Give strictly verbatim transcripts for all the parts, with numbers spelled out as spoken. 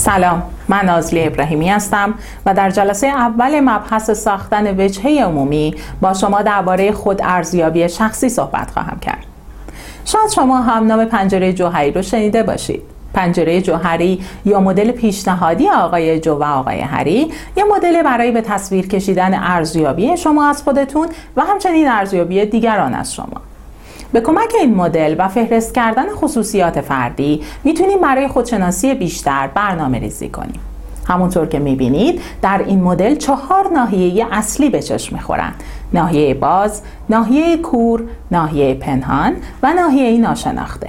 سلام، من نازلی ابراهیمی هستم و در جلسه اول مبحث ساختن وجهه عمومی با شما درباره خود ارزیابی شخصی صحبت خواهم کرد. شاید شما هم نام پنجره جوهری رو شنیده باشید. پنجره جوهری یا مدل پیشنهادی آقای جو و آقای هری یا مدل برای به تصویر کشیدن ارزیابی شما از خودتون و همچنین ارزیابی دیگران از شما. به کمک این مدل و فهرست کردن خصوصیات فردی میتونیم برای خودشناسی بیشتر برنامه ریزی کنیم. همونطور که میبینید در این مدل چهار ناحیه اصلی به چشم میخورند: ناحیه باز، ناحیه کور، ناحیه پنهان و ناحیه ناشناخته.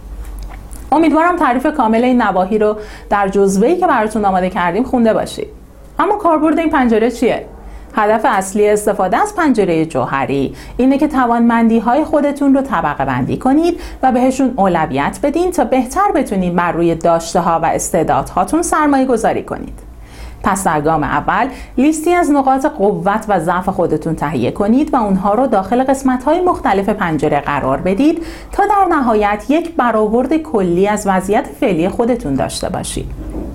امیدوارم تعریف کامل این نواحی رو در جزوه‌ای که براتون آماده کردیم خونده باشید. اما کاربرد این پنجره چیه؟ هدف اصلی استفاده از پنجره جوهری اینه که توانمندی‌های خودتون رو طبقه بندی کنید و بهشون اولویت بدین تا بهتر بتونید بر روی داشته‌ها و استعدادهاتون سرمایه گذاری کنید. پس در گام اول لیستی از نقاط قوت و ضعف خودتون تهیه کنید و اونها رو داخل قسمت‌های مختلف پنجره قرار بدید تا در نهایت یک برآورد کلی از وضعیت فعلی خودتون داشته باشید.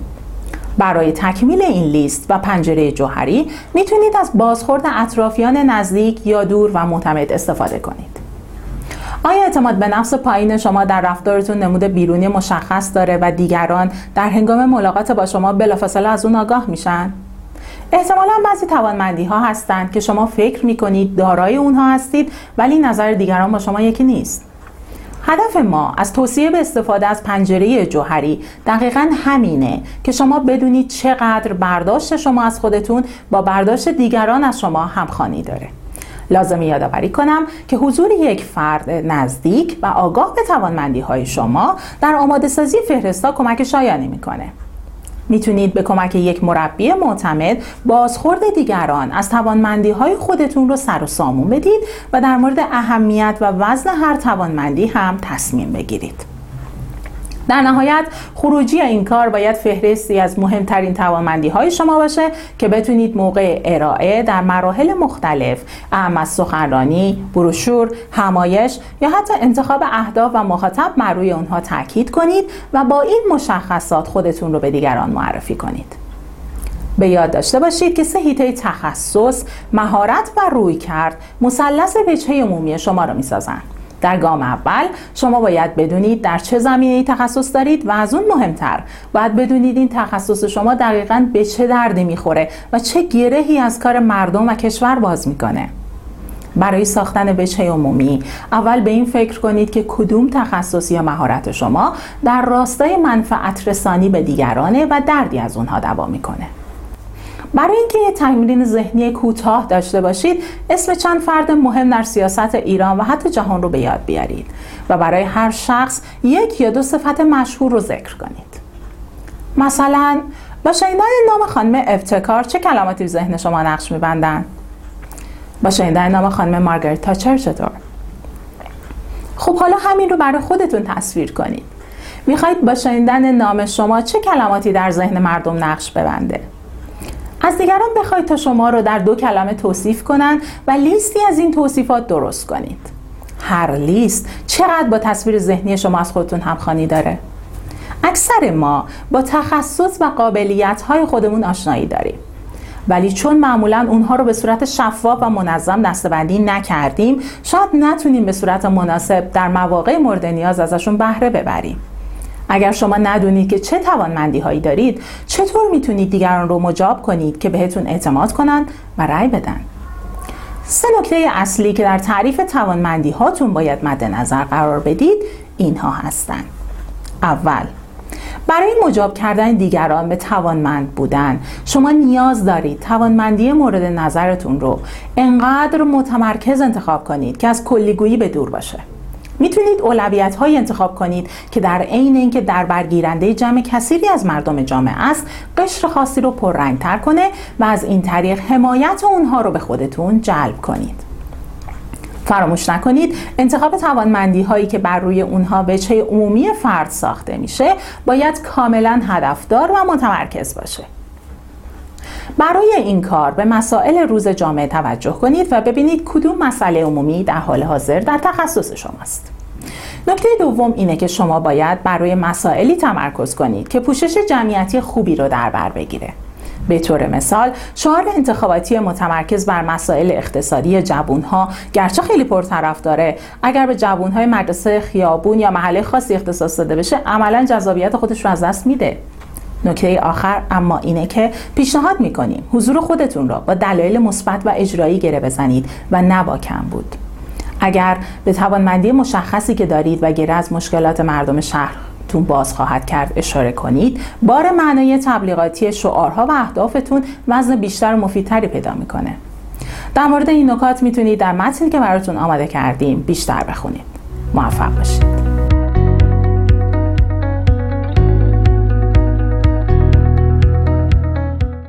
برای تکمیل این لیست و پنجره جوهری میتونید از بازخورد اطرافیان نزدیک یا دور و معتمد استفاده کنید. آیا اعتماد به نفس پایین شما در رفتارتون نمود بیرونی مشخص داره و دیگران در هنگام ملاقات با شما بلافاصله از اون آگاه میشن؟ احتمالاً بعضی توانمندی ها هستند که شما فکر میکنید دارای اونها هستید ولی نظر دیگران با شما یکی نیست. هدف ما از توصیه به استفاده از پنجره جوهری دقیقاً همینه که شما بدونید چقدر برداشت شما از خودتون با برداشت دیگران از شما همخوانی داره. لازمه یادآوری کنم که حضور یک فرد نزدیک و آگاه به توانمندی‌های شما در آماده سازی فهرست‌ها کمک شایانی میکنه. میتونید به کمک یک مربی معتمد بازخورد دیگران از توانمندی‌های خودتون رو سر و سامون بدید و در مورد اهمیت و وزن هر توانمندی هم تصمیم بگیرید. در نهایت خروجی این کار باید فهرستی از مهمترین توانمندی‌های شما باشه که بتونید موقع ارائه در مراحل مختلف، اهم از سخنرانی، بروشور، همایش یا حتی انتخاب اهداف و مخاطب بر روی اونها تاکید کنید و با این مشخصات خودتون رو به دیگران معرفی کنید. به یاد داشته باشید که سه حیطه تخصص، مهارت و رویکرد مثلث وجهه عمومی شما رو می‌سازند. در گام اول شما باید بدونید در چه زمینه‌ای تخصص دارید و از اون مهمتر باید بدونید این تخصص شما دقیقاً به چه دردی میخوره و چه گرهی از کار مردم و کشور باز میکنه. برای ساختن وجهه عمومی اول به این فکر کنید که کدوم تخصص یا مهارت شما در راستای منفعت رسانی به دیگرانه و دردی از اونها دوا میکنه. برای اینکه یه تمرین ذهنی کوتاه داشته باشید، اسم چند فرد مهم در سیاست ایران و حتی جهان رو به یاد بیارید و برای هر شخص یک یا دو صفت مشهور رو ذکر کنید. مثلا با شنیدن نام خانم ابتکار چه کلماتی به ذهن شما نقش می‌بندن؟ با شنیدن نام خانم مارگارت تاچر چطور؟ خب حالا همین رو برای خودتون تصویر کنید. می‌خواید با شنیدن نام شما چه کلماتی در ذهن مردم نقش ببنده؟ از دیگران بخواید تا شما رو در دو کلمه توصیف کنن و لیستی از این توصیفات درست کنید. هر لیست چقدر با تصویر ذهنی شما از خودتون همخوانی داره؟ اکثر ما با تخصص و قابلیت‌های خودمون آشنایی داریم، ولی چون معمولاً اونها رو به صورت شفاف و منظم دسته‌بندی نکردیم، شاید نتونیم به صورت مناسب در مواقع مورد نیاز ازشون بهره ببریم. اگر شما ندونید که چه توانمندی هایی دارید، چطور میتونید دیگران رو مجاب کنید که بهتون اعتماد کنن و رأی بدن؟ سه نکته اصلی که در تعریف توانمندی هاتون باید مد نظر قرار بدید اینها هستند. اول، برای مجاب کردن دیگران به توانمند بودن شما نیاز دارید توانمندی مورد نظرتون رو انقدر متمرکز انتخاب کنید که از کلیگویی به دور باشه. میتونید اولویت‌هایی انتخاب کنید که در عین اینکه در برگیرنده جمع کثیری از مردم جامعه است، قشر خاصی رو پررنگ‌تر کنه و از این طریق حمایت اونها رو به خودتون جلب کنید. فراموش نکنید انتخاب توانمندی هایی که بر روی اونها وجهه عمومی فرد ساخته میشه باید کاملا هدفدار و متمرکز باشه. برای این کار به مسائل روز جامعه توجه کنید و ببینید کدوم مسئله عمومی در حال حاضر در تخصص شماست. نکته دوم اینه که شما باید بر روی مسائلی تمرکز کنید که پوشش جمعیتی خوبی رو در بر بگیره. به طور مثال، شعار انتخاباتی متمرکز بر مسائل اقتصادی جوانها گرچه خیلی پرطرفداره، اگر به جوانهای مدرسه خیابون یا محله خاصی اختصاص داده بشه، عملاً جذابیت خودش رو از دست میده. نکته آخر اما اینه که پیشنهاد میکنیم حضور خودتون را با دلایل مثبت و اجرایی گره بزنید و نه با کمبود. اگر به توانمندی مشخصی که دارید و گره از مشکلات مردم شهرتون باز خواهد کرد اشاره کنید، بار معنای تبلیغاتی شعارها و اهدافتون وزن بیشتر و مفیدتری پیدا میکنه. در مورد این نکات میتونید در متنی که براتون آماده کردیم بیشتر بخونید. موفق باشید.